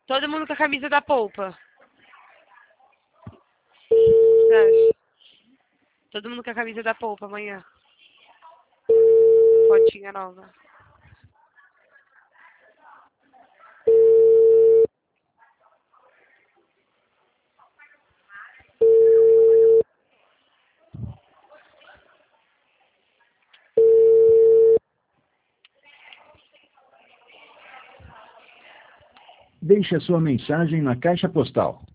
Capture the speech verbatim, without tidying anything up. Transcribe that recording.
Todo mundo com a camisa da polpa. Acho. Todo mundo com a camisa da polpa amanhã. Fotinha nova. Deixe a sua mensagem na caixa postal